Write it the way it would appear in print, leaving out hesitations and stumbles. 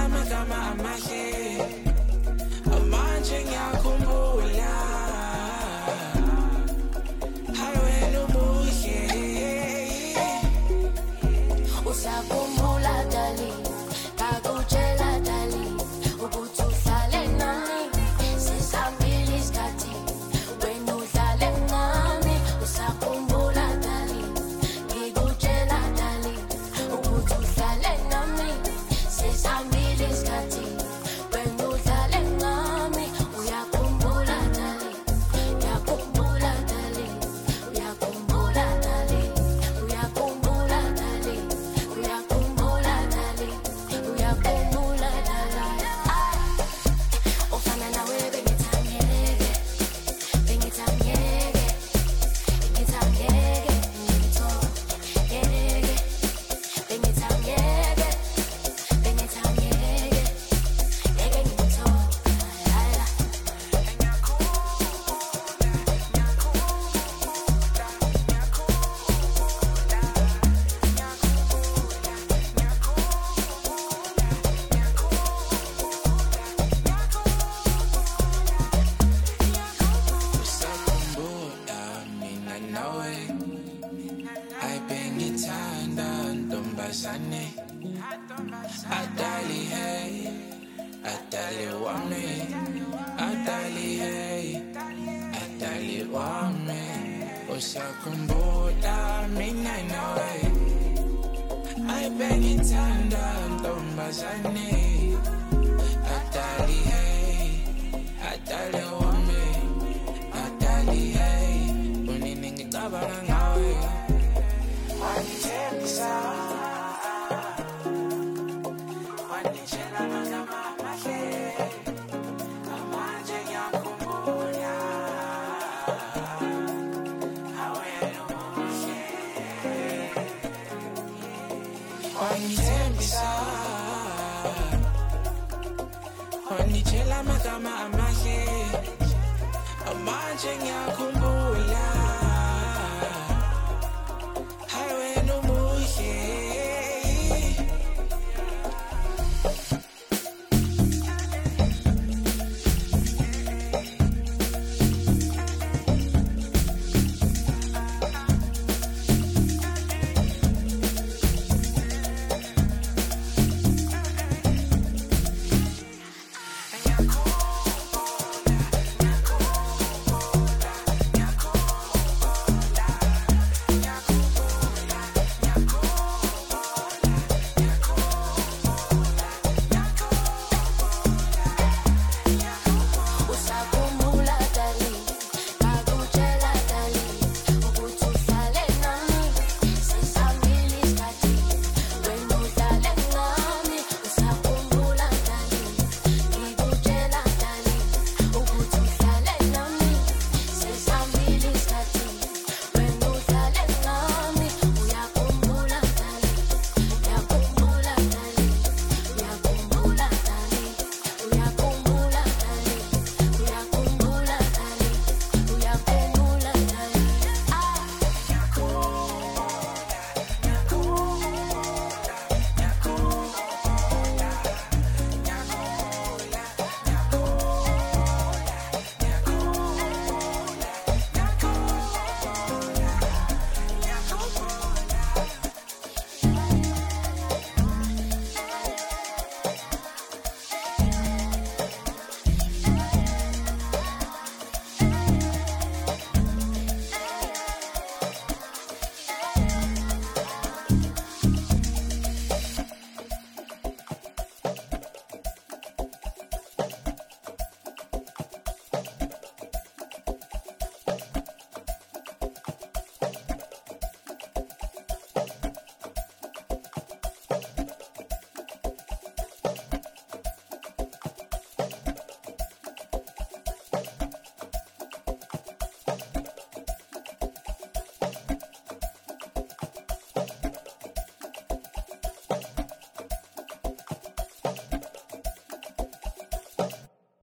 amagama amahle amanje ngiyakhumbula hayi umuhle usakhumbula dali ngakutshela dali ukuthi uhlale nami sesihambile isikhathi wena uhlale nami usakhumbula dali ngikutshela dali ukuthi uhlale nami sesihambile isikhathi wena uhlale nami uyakhumbula dali uyakhumbula dali uyakhumbula dali uyakhumbula dali uyakhumbula dali uyakhumbula dali ofana nawe bengithangeke bengithangeke bengithangeke ngithongeke bengithangeke bengithangeke ngeke ngithongala usakhumbula mina nawe ayibengithanda ntombazane adali hey adali wami adali hey adali wami usakhumbula mina nawe ayibengithanda ntombazane adali hey adali wami adali hey unini ngicabanga ngawe wangithembisa wangitshela amagama amahle amanje ngiyakhumbula awena umuhle wangithembisa wangitshela amagama amahle amanje ngiyakhumbula